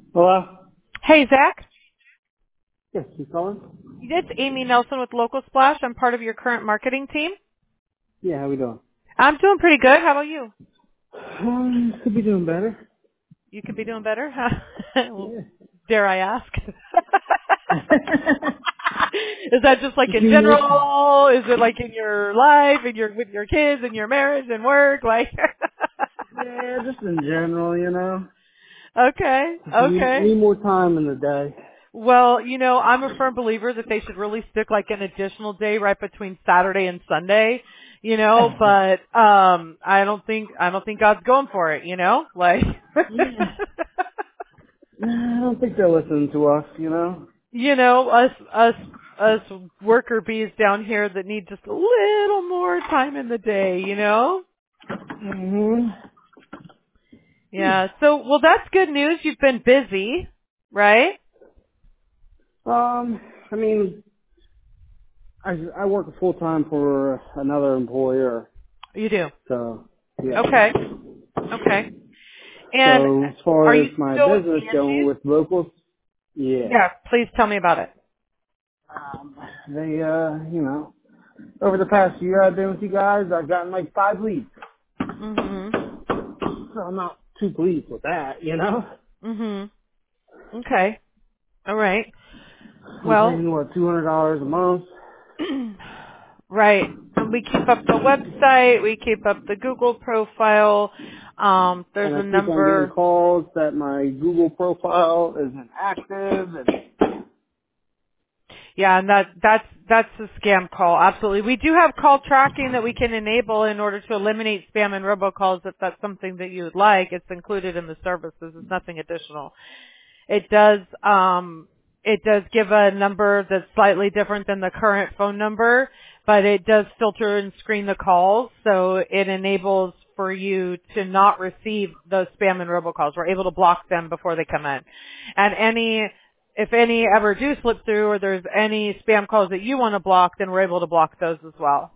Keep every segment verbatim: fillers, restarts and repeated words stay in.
Hello? Hey, Zach. Yes, you calling? It's Amy Nelson with Local Splash. I'm part of your current marketing team. Yeah, how we doing? I'm doing pretty good. How about you? Um, could be doing better. You could be doing better. Well, Yeah. dare I ask? Is that just like Just in give me a- general? Is it like in your life, in your with your kids, and your marriage and work? Like, yeah, just in general, you know. okay, Just need, okay. need more time in the day. Well, you know, I'm a firm believer that they should really stick like an additional day right between Saturday and Sunday, you know, but um I don't think I don't think God's going for it, you know? Like Yeah. I don't think they're listening to us, you know. you know, us us us worker bees down here that need just a little more time in the day, you know? hmm Yeah. So, well, that's good news. You've been busy, right? Um, I mean, I, I work full time for another employer, You do. so, yeah. Okay. Okay. And So, as are far as you my still with business going Angie's? with locals, yeah. Yeah, please tell me about it. Um, they, uh, you know, over the past year I've been with you guys, I've gotten like five leads. Mhm. So I'm not too pleased with that, you know? Mhm. Okay. All right. I'm Well, paying, what, two hundred dollars a month? right. And we keep up the website, we keep up the Google profile. Um, there's And I a keep on getting number. calls that my Google profile isn't active. And Yeah, and that that's that's a scam call. Absolutely. We do have call tracking that we can enable in order to eliminate spam and robocalls if that's something that you would like. It's included in the services. It's nothing additional. It does um it does give a number that's slightly different than the current phone number, but it does filter and screen the calls, so it enables for you to not receive those spam and robocalls. We're able to block them before they come in. And any if any ever do slip through or there's any spam calls that you want to block, then we're able to block those as well.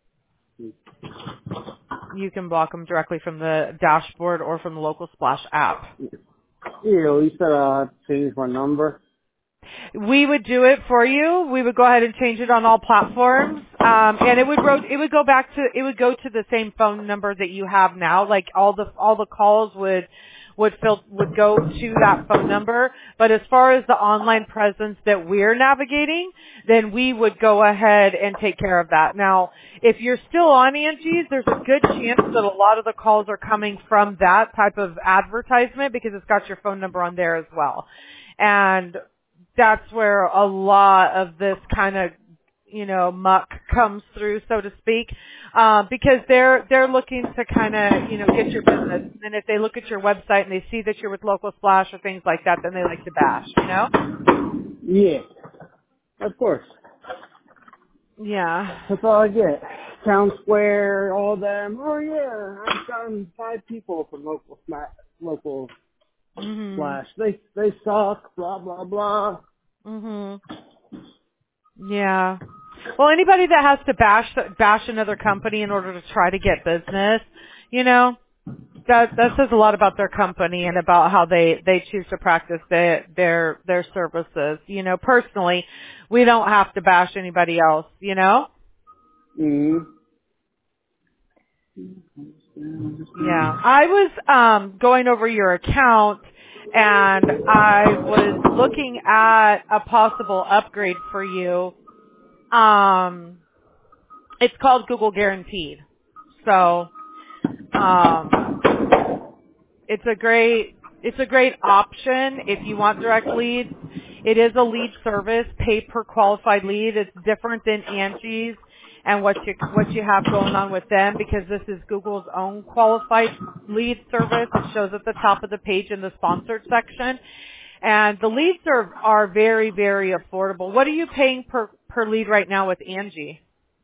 You can block them directly from the dashboard or from the Local Splash app. you know, you said I have to change my number. We would do it for you. We would go ahead and change it on all platforms, um, and it would ro- it would go back to it would go to the same phone number that you have now. Like all the all the calls would would fil- would go to that phone number. But as far as the online presence that we're navigating, then we would go ahead and take care of that. Now, if you're still on Angie's, there's a good chance that a lot of the calls are coming from that type of advertisement because it's got your phone number on there as well. And that's where a lot of this kind of, you know, muck comes through, so to speak, uh, because they're they're looking to kind of, you know, get your business. And if they look at your website and they see that you're with Local Splash or things like that, then they like to bash, you know? Yeah, of course. Yeah. That's all I get. Town Square, all them. Oh yeah, I've gotten five people from local sma local Mhm. Splash. They they suck. Blah blah blah. Mhm. Yeah. Well, anybody that has to bash bash another company in order to try to get business, you know, that that says a lot about their company and about how they they choose to practice their their their services. You know, personally, we don't have to bash anybody else. You know. Mm-hmm. Yeah, I was um going over your account and I was looking at a possible upgrade for you. Um, it's called Google Guaranteed. So, um, It's a great, it's a great option if you want direct leads. It is a lead service, pay per qualified lead. It's different than Angie's and what you, what you have going on with them because this is Google's own qualified lead service. It shows at the top of the page in the sponsored section. And the leads are, are very, very affordable. What are you paying per, per lead right now with Angie?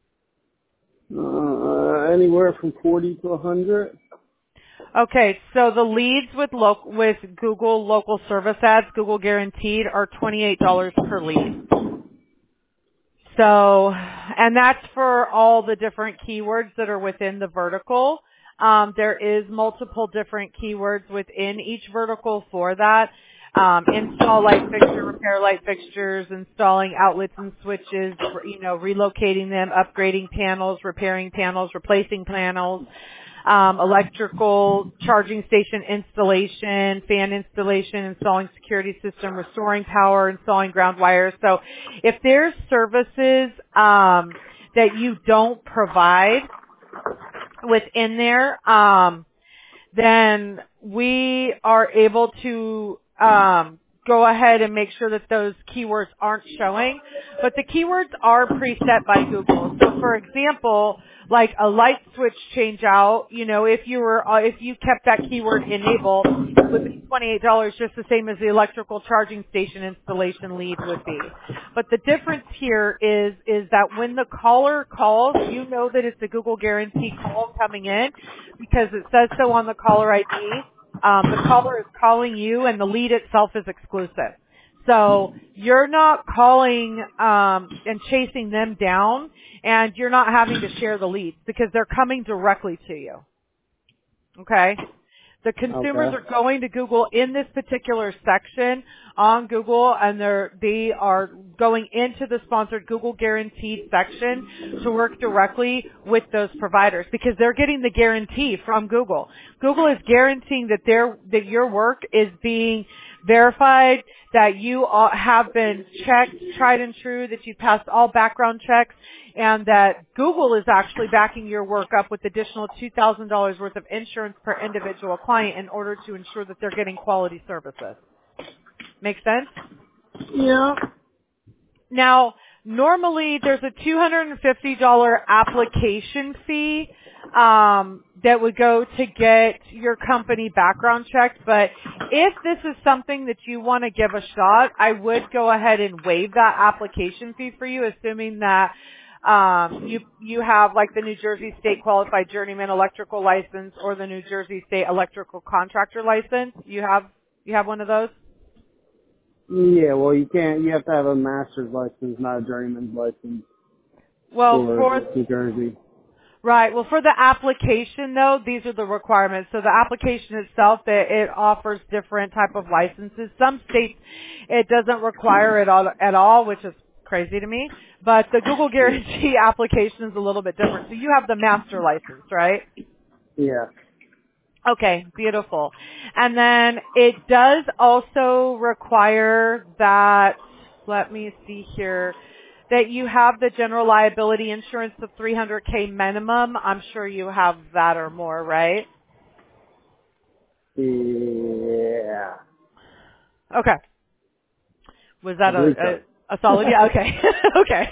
Uh, anywhere from forty to a hundred. Okay, so the leads with loc with Google local service ads, Google Guaranteed, are twenty-eight dollars per lead. So, and that's for all the different keywords that are within the vertical. Um, there is multiple different keywords within each vertical for that. um, install light fixture, repair light fixtures, installing outlets and switches, you know, relocating them, upgrading panels, repairing panels, replacing panels, um, electrical charging station installation, fan installation, installing security system, restoring power, installing ground wires. So if there's services um, that you don't provide within there, um, then we are able to um, go ahead and make sure that those keywords aren't showing. But the keywords are preset by Google. So, for example, like a light switch change out, you know, if you were uh, if you kept that keyword enabled, it would be twenty-eight dollars, just the same as the electrical charging station installation lead would be. But the difference here is is that when the caller calls, you know that it's a Google Guarantee call coming in because it says so on the caller I D. Um, the caller is calling you, and the lead itself is exclusive. So you're not calling um, and chasing them down, and you're not having to share the leads because they're coming directly to you. Okay? The consumers Okay. are going to Google in this particular section on Google, and they're, they are going into the sponsored Google Guaranteed section to work directly with those providers because they're getting the guarantee from Google. Google is guaranteeing that their, that your work is being verified, that you all have been checked, tried and true, that you passed all background checks, and that Google is actually backing your work up with additional two thousand dollars worth of insurance per individual client in order to ensure that they're getting quality services. Make sense? Yeah. Now, normally there's a two hundred fifty dollars application fee um, that would go to get your company background checked, but if this is something that you want to give a shot, I would go ahead and waive that application fee for you, assuming that um, you you have like the New Jersey State Qualified Journeyman Electrical License or the New Jersey State Electrical Contractor License. You have you have one of those? Yeah, well, you can't, you have to have a master's license, not a journeyman's license Well, for for New Jersey. Right. Well, for the application, though, these are the requirements. So the application itself, it, it offers different type of licenses. Some states, it doesn't require it all, at all, which is crazy to me. But the Google Guarantee application is a little bit different. So you have the master license, right? Yeah. Okay, beautiful. And then it does also require that, let me see here, that you have the general liability insurance of three hundred K minimum. I'm sure you have that or more, right? Yeah. Okay. Was I that a, believe so. a, a solid? Yeah, okay. Okay.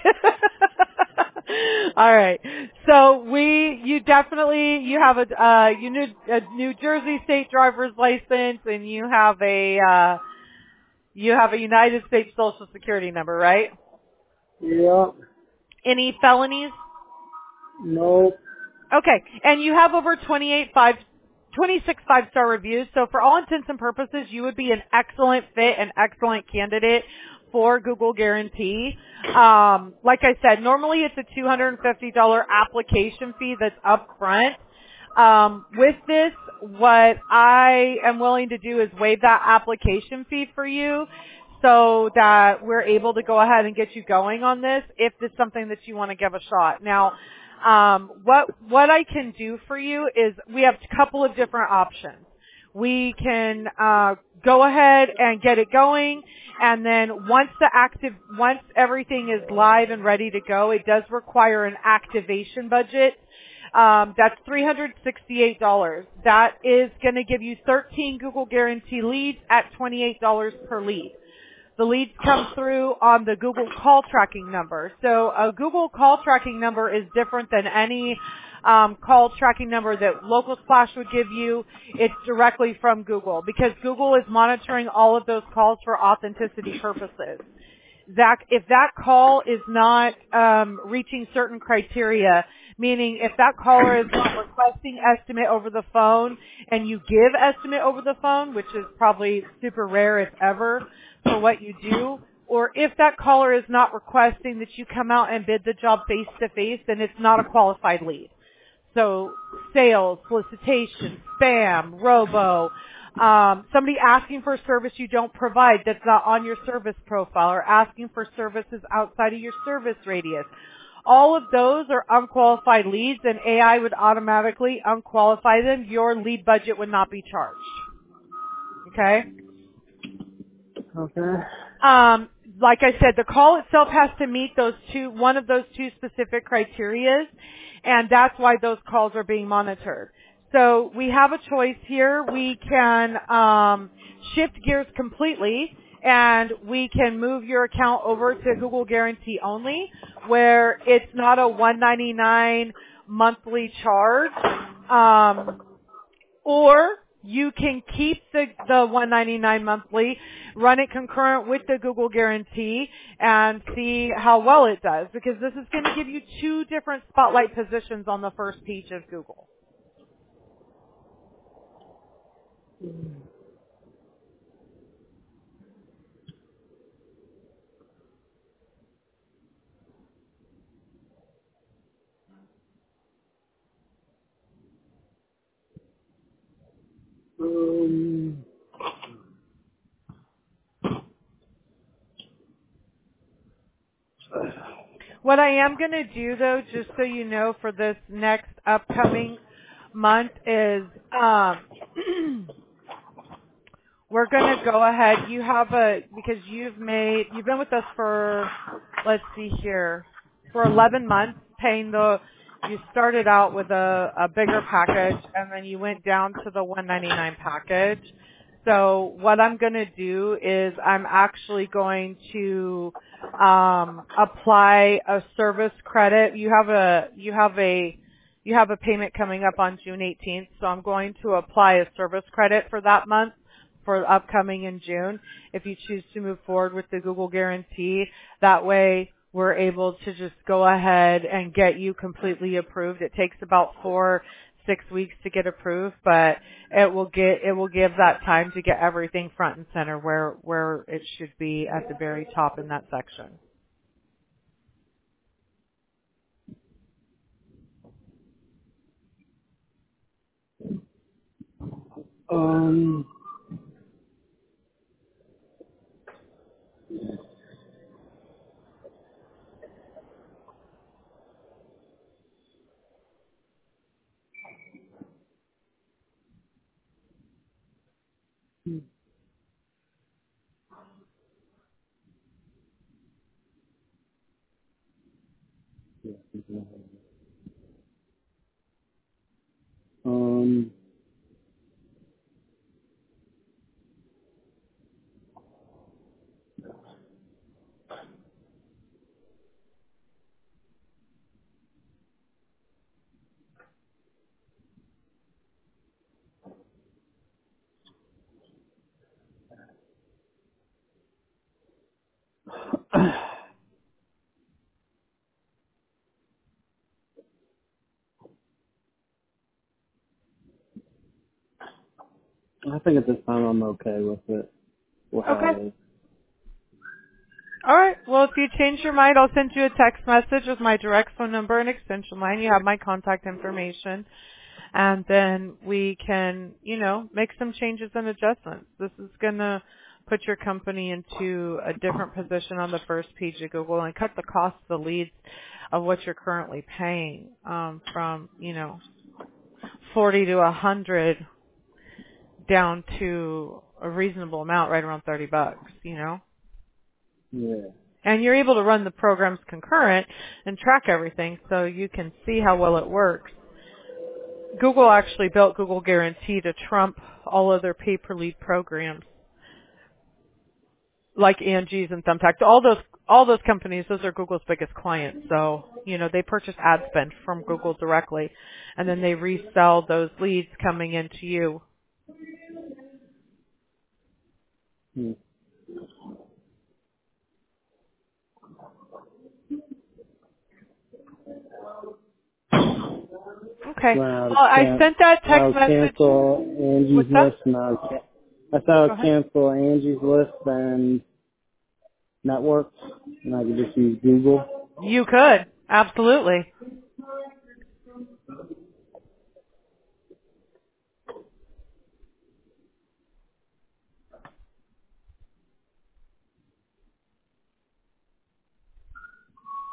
All right. So we, you definitely, you have a, uh, you New, a New Jersey state driver's license and you have a, uh, you have a United States Social Security number, right? Yeah. Any felonies? Nope. Okay. And you have over twenty-eight five, twenty-six five-star reviews. So for all intents and purposes, you would be an excellent fit, an excellent candidate for Google Guarantee. Um, like I said, normally it's a two hundred fifty dollars application fee that's up front. Um, with this, what I am willing to do is waive that application fee for you so that we're able to go ahead and get you going on this if it's something that you want to give a shot. Now, um, what what I can do for you is we have a couple of different options. We can uh, go ahead and get it going, and then once the active, once everything is live and ready to go, it does require an activation budget. Um, that's three hundred sixty-eight dollars. That is going to give you thirteen Google Guarantee leads at twenty-eight dollars per lead. The leads come through on the Google call tracking number. So a Google call tracking number is different than any um, call tracking number that Local Splash would give you. It's directly from Google because Google is monitoring all of those calls for authenticity purposes. That if that call is not um, reaching certain criteria, meaning if that caller is not requesting estimate over the phone and you give estimate over the phone, which is probably super rare if ever for what you do, or if that caller is not requesting that you come out and bid the job face to face, then it's not a qualified lead. So sales, solicitation, spam, robo, Um, somebody asking for a service you don't provide that's not on your service profile, or asking for services outside of your service radius. All of those are unqualified leads, and A I would automatically unqualify them. Your lead budget would not be charged. Okay? Okay. Um, like I said, the call itself has to meet those two, one of those two specific criterias, and that's why those calls are being monitored. So we have a choice here. We can um, shift gears completely, and we can move your account over to Google Guarantee only, where it's not a one ninety-nine monthly charge, um, or you can keep the, the one ninety-nine monthly, run it concurrent with the Google Guarantee, and see how well it does, because this is going to give you two different spotlight positions on the first page of Google. Um, What I am going to do, though, just so you know, for this next upcoming month is um, we're going to go ahead. You have a, because you've made, you've been with us for, let's see here, for eleven months, paying the, you started out with a, a bigger package, and then you went down to the one ninety-nine package. So what I'm going to do is I'm actually going to um, apply a service credit. You have a, you have a, you have a payment coming up on June eighteenth, so I'm going to apply a service credit for that month, for upcoming in June, if you choose to move forward with the Google Guarantee. That way we're able to just go ahead and get you completely approved. It takes about four, six weeks to get approved, but it will get, it will give that time to get everything front and center where, where it should be at the very top in that section. um, um, I think at this time I'm okay with it. We'll have Okay. it. All right. Well, if you change your mind, I'll send you a text message with my direct phone number and extension line. You have my contact information. And then we can, you know, make some changes and adjustments. This is going to put your company into a different position on the first page of Google and cut the cost of the leads of what you're currently paying um, from, you know, forty to a hundred down to a reasonable amount, right around thirty bucks, you know. Yeah. And you're able to run the programs concurrent and track everything so you can see how well it works. Google actually built Google Guarantee to trump all other pay-per-lead programs like Angie's and Thumbtack. All those, all those companies, those are Google's biggest clients. So, you know, they purchase ad spend from Google directly, and then they resell those leads coming into you. Hmm. Okay. Well, Well, I'll, I can- sent that I'll text message. cancel Angie's What's that? list and I'll, ca- I thought Go I'd ahead. cancel Angie's list and networks and I could just use Google. You could. Absolutely.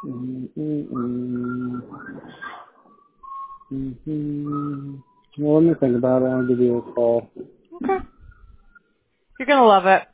Mm-mm-mm. Mm-hmm. Well, let me think about it. I'll give you a call. Okay. You're gonna love it.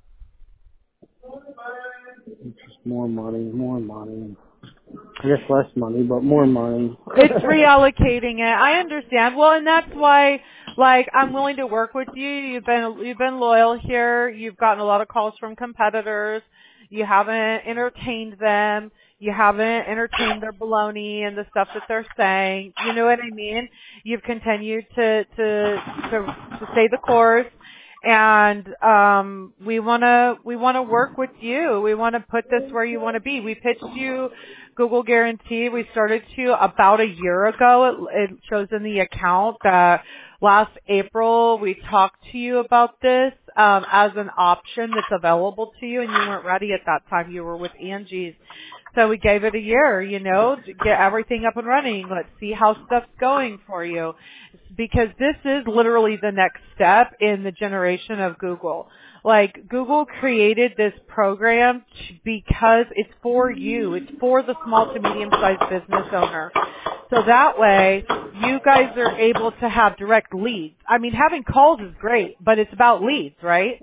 It's just more money, more money. I guess less money, but more money. It's reallocating it. I understand. Well, and that's why, like, I'm willing to work with you. You've been you've been loyal here. You've gotten a lot of calls from competitors. You haven't entertained them. You haven't entertained their baloney and the stuff that they're saying. You know what I mean? You've continued to to to, to stay the course. And um we want to we want to work with you. We want to put this where you want to be. We pitched you Google Guarantee. We started to about a year ago. It, it shows in the account that last April we talked to you about this um as an option that's available to you, and you weren't ready at that time. You were with Angie's. So we gave it a year, you know, to get everything up and running. Let's see how stuff's going for you. Because this is literally the next step in the generation of Google. Like, Google created this program to, because it's for you. It's for the small to medium-sized business owner. So that way, you guys are able to have direct leads. I mean, having calls is great, but it's about leads, right?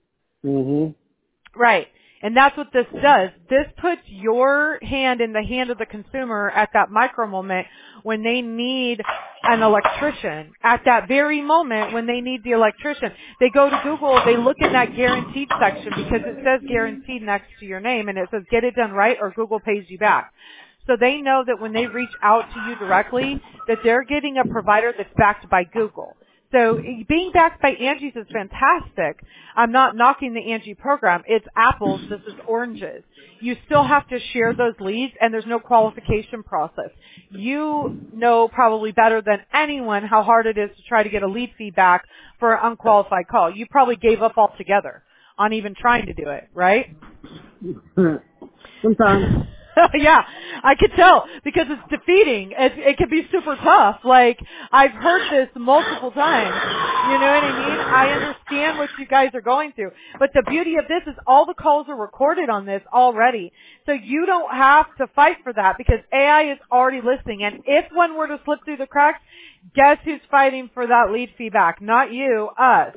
mhm. Right. And that's what this does. This puts your hand in the hand of the consumer at that micro moment when they need an electrician. At that very moment when they need the electrician. They go to Google, they look in that guaranteed section because it says guaranteed next to your name and it says get it done right or Google pays you back. So they know that when they reach out to you directly, that they're getting a provider that's backed by Google. So being backed by Angie's is fantastic. I'm not knocking the Angie program. It's apples. This is oranges. You still have to share those leads, and there's no qualification process. You know probably better than anyone how hard it is to try to get a lead feedback for an unqualified call. You probably gave up altogether on even trying to do it, right? Sometimes. Yeah, I could tell because it's defeating. It, it can be super tough. Like, I've heard this multiple times. You know what I mean? I understand what you guys are going through. But the beauty of this is all the calls are recorded on this already. So you don't have to fight for that because A I is already listening. And if one were to slip through the cracks, guess who's fighting for that lead feedback? Not you, us.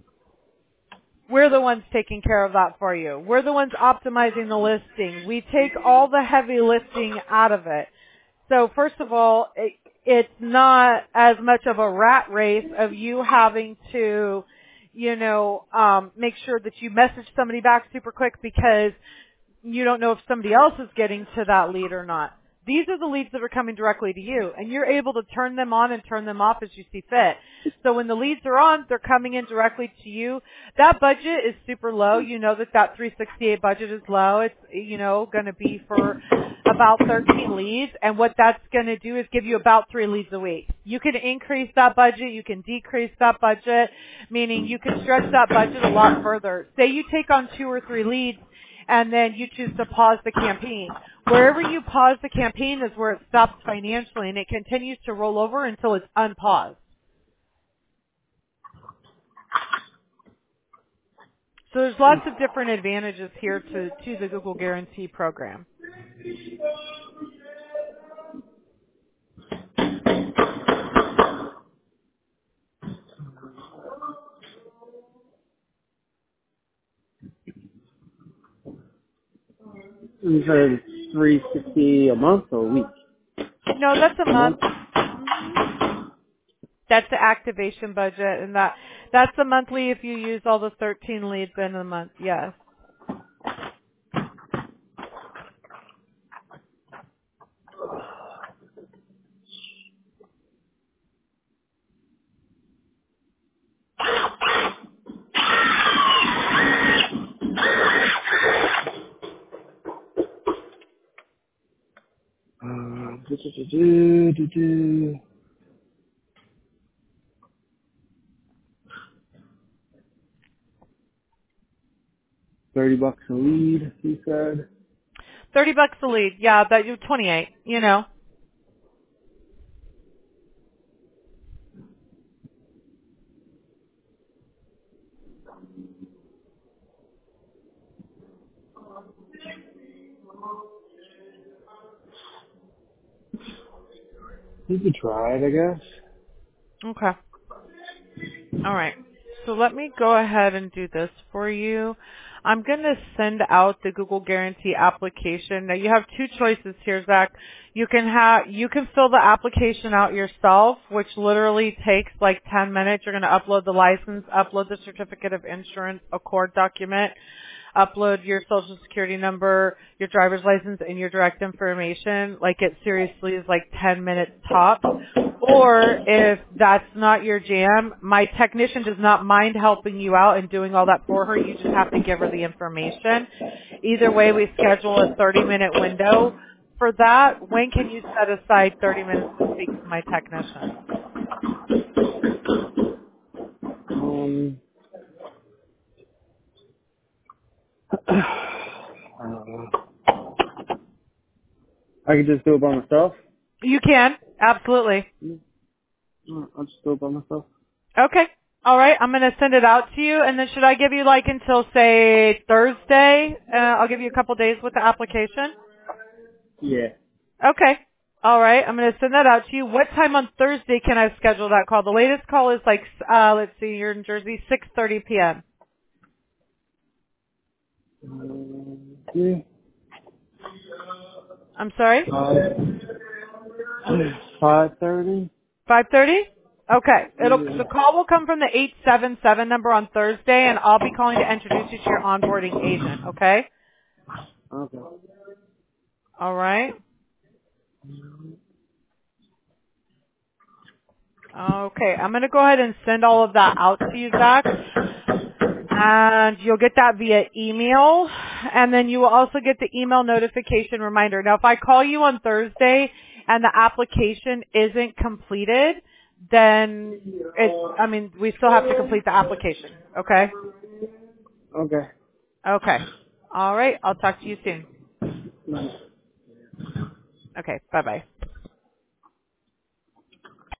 We're the ones taking care of that for you. We're the ones optimizing the listing. We take all the heavy lifting out of it. So first of all, it, it's not as much of a rat race of you having to, you know, um, make sure that you message somebody back super quick because you don't know if somebody else is getting to that lead or not. These are the leads that are coming directly to you, and you're able to turn them on and turn them off as you see fit. So when the leads are on, they're coming in directly to you. That budget is super low. You know that that three sixty-eight budget is low. It's, you know, going to be for about thirteen leads, and what that's going to do is give you about three leads a week. You can increase that budget. You can decrease that budget, meaning you can stretch that budget a lot further. Say you take on two or three leads, and then you choose to pause the campaign. Wherever you pause the campaign is where it stops financially, and it continues to roll over until it's unpaused. So there's lots of different advantages here to, to the Google Guarantee program. You said three sixty a month or a week? No, that's a A month. month. hmm That's the activation budget, and that that's the monthly if you use all the thirteen leads in a month. Yes. Uh, do, do, do, do, do. Thirty bucks a lead, he said. Thirty bucks a lead. Yeah, that you twenty-eight. You know. You could try it, I guess. Okay. All right. So let me go ahead and do this for you. I'm going to send out the Google Guarantee application. Now you have two choices here, Zach. You can have, you can fill the application out yourself, which literally takes like ten minutes. You're going to upload the license, upload the certificate of insurance, a court document, upload your social security number, your driver's license, and your direct information. Like it seriously is like ten minutes tops. Or if that's not your jam, my technician does not mind helping you out and doing all that for her. You just have to give her the information. Either way, we schedule a thirty minute window for that. When can you set aside thirty minutes to speak to my technician? Um, I don't know. I could just do it by myself. You can. Absolutely. Yeah, I'll just do it by myself. Okay. All right. I'm going to send it out to you. And then should I give you like until, say, Thursday? Uh, I'll give you a couple days with the application. Yeah. Okay. All right. I'm going to send that out to you. What time on Thursday can I schedule that call? The latest call is like, uh, let's see, you're in Jersey, six thirty p.m. Um, yeah. I'm sorry? Five thirty. five thirty? Okay. It'll, Yeah. the call will come from the eight seven seven number on Thursday, and I'll be calling to introduce you to your onboarding agent, okay? Okay. All right. Okay. I'm going to go ahead and send all of that out to you, Zach. And you'll get that via email. And then you will also get the email notification reminder. Now, if I call you on Thursday and the application isn't completed, then it's, I mean, we still have to complete the application. Okay? Okay. Okay. All right. I'll talk to you soon. Okay. Bye-bye.